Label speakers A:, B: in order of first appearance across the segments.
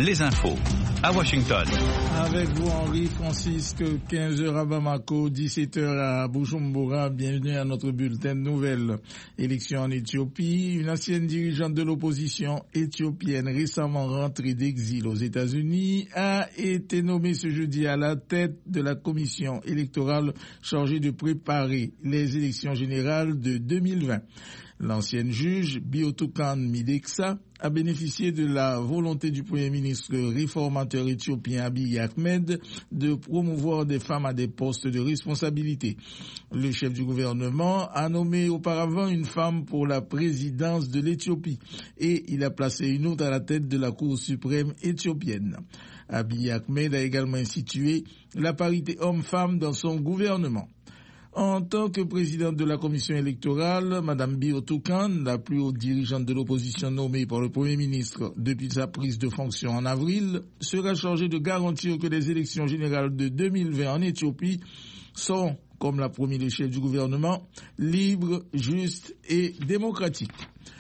A: les infos à Washington.
B: Avec vous, Henri Francisque, 15h à Bamako, 17h à Bujumbura. Bienvenue à notre bulletin de nouvelles. Élection en Éthiopie. Une ancienne dirigeante de l'opposition éthiopienne récemment rentrée d'exil aux États-Unis a été nommée ce jeudi à la tête de la commission électorale chargée de préparer les élections générales de 2020. L'ancienne juge, Biotukan Mideksa, a bénéficié de la volonté du Premier ministre réformateur éthiopien Abiy Ahmed de promouvoir des femmes à des postes de responsabilité. Le chef du gouvernement a nommé auparavant une femme pour la présidence de l'Éthiopie et il a placé une autre à la tête de la Cour suprême éthiopienne. Abiy Ahmed a également institué la parité homme-femme dans son gouvernement. En tant que présidente de la commission électorale, Mme Biotukan, la plus haute dirigeante de l'opposition nommée par le Premier ministre depuis sa prise de fonction en avril, sera chargée de garantir que les élections générales de 2020 en Éthiopie sont, comme l'a promis le chef du gouvernement, libres, justes et démocratiques.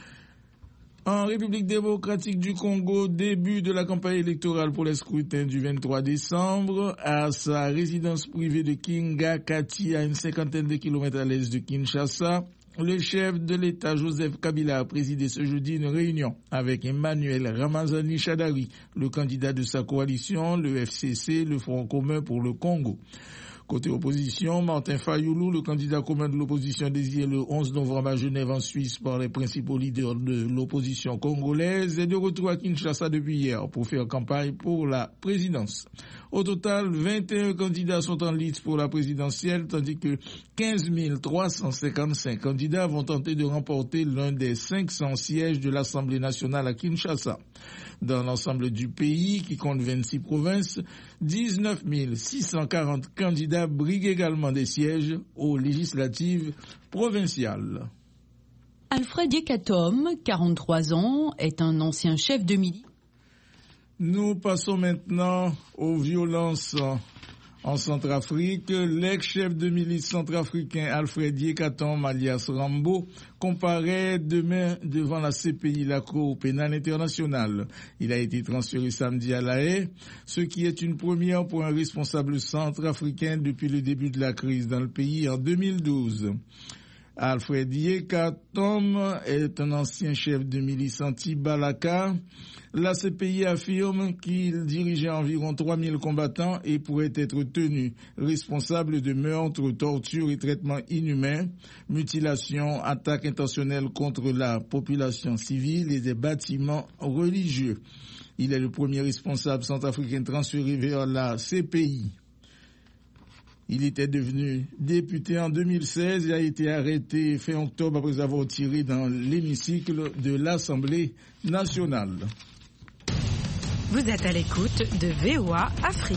B: En République démocratique du Congo, début de la campagne électorale pour les scrutins du 23 décembre, à sa résidence privée de Kinga-Kati, à une cinquantaine de kilomètres à l'est de Kinshasa, le chef de l'État, Joseph Kabila, a présidé ce jeudi une réunion avec Emmanuel Ramazani Shadari, le candidat de sa coalition, le FCC, le Front commun pour le Congo. Côté opposition, Martin Fayoulou, le candidat commun de l'opposition désigné le 11 novembre à Genève en Suisse par les principaux leaders de l'opposition congolaise, est de retour à Kinshasa depuis hier pour faire campagne pour la présidence. Au total, 21 candidats sont en lice pour la présidentielle, tandis que 15 355 candidats vont tenter de remporter l'un des 500 sièges de l'Assemblée nationale à Kinshasa. Dans l'ensemble du pays, qui compte 26 provinces, 19 640 candidats briguent également des sièges aux législatives provinciales.
C: Alfred Yekatom, 43 ans, est un ancien chef de milice.
B: Nous passons maintenant aux violences en Centrafrique. L'ex-chef de milice centrafricain Alfred Yekatom, alias Rambo, comparaît demain devant la CPI, la Cour pénale internationale. Il a été transféré samedi à La Haye, ce qui est une première pour un responsable centrafricain depuis le début de la crise dans le pays en 2012. Alfred Yekatom est un ancien chef de milice anti-Balaka. La CPI affirme qu'il dirigeait environ 3000 combattants et pourrait être tenu responsable de meurtres, tortures et traitements inhumains, mutilations, attaques intentionnelles contre la population civile et des bâtiments religieux. Il est le premier responsable centrafricain transféré vers la CPI. Il était devenu député en 2016 et a été arrêté fin octobre après avoir tiré dans l'hémicycle de l'Assemblée nationale.
D: Vous êtes à l'écoute de VOA Afrique.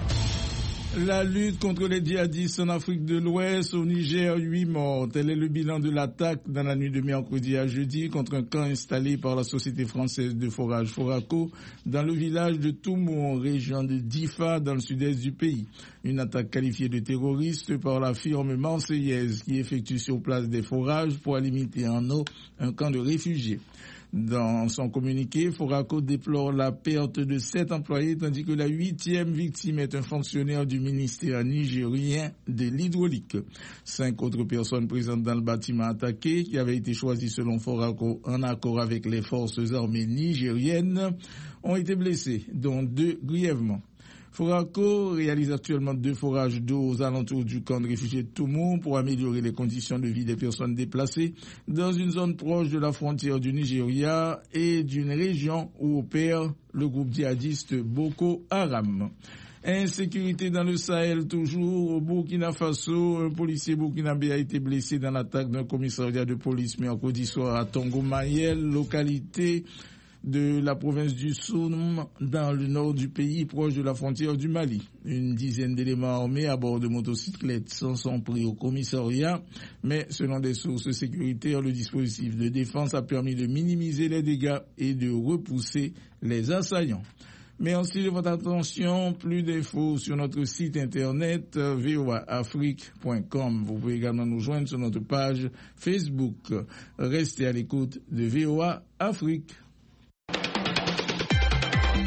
B: La lutte contre les djihadistes en Afrique de l'Ouest, au Niger, 8 morts. Tel est le bilan de l'attaque dans la nuit de mercredi à jeudi contre un camp installé par la société française de forage Foraco dans le village de Toumou, région de Difa, dans le sud-est du pays. Une attaque qualifiée de terroriste par la firme marseillaise qui effectue sur place des forages pour alimenter en eau un camp de réfugiés. Dans son communiqué, Foraco déplore la perte de 7 employés, tandis que la 8e victime est un fonctionnaire du ministère nigérien de l'hydraulique. 5 autres personnes présentes dans le bâtiment attaqué, qui avait été choisi selon Foraco en accord avec les forces armées nigériennes, ont été blessés, dont 2 grièvement. Foraco réalise actuellement 2 forages d'eau aux alentours du camp de réfugiés de Toumou pour améliorer les conditions de vie des personnes déplacées dans une zone proche de la frontière du Nigeria et d'une région où opère le groupe djihadiste Boko Haram. Insécurité dans le Sahel toujours. Au Burkina Faso, un policier burkinabé a été blessé dans l'attaque d'un commissariat de police mercredi soir à Tongo-Mayel, localité de la province du Soum, dans le nord du pays, proche de la frontière du Mali. Une dizaine d'éléments armés à bord de motocyclettes s'en sont pris au commissariat, mais selon des sources sécuritaires, le dispositif de défense a permis de minimiser les dégâts et de repousser les assaillants. Merci de votre attention. Plus d'infos sur notre site internet voaafrique.com. Vous pouvez également nous joindre sur notre page Facebook. Restez à l'écoute de VOA Afrique.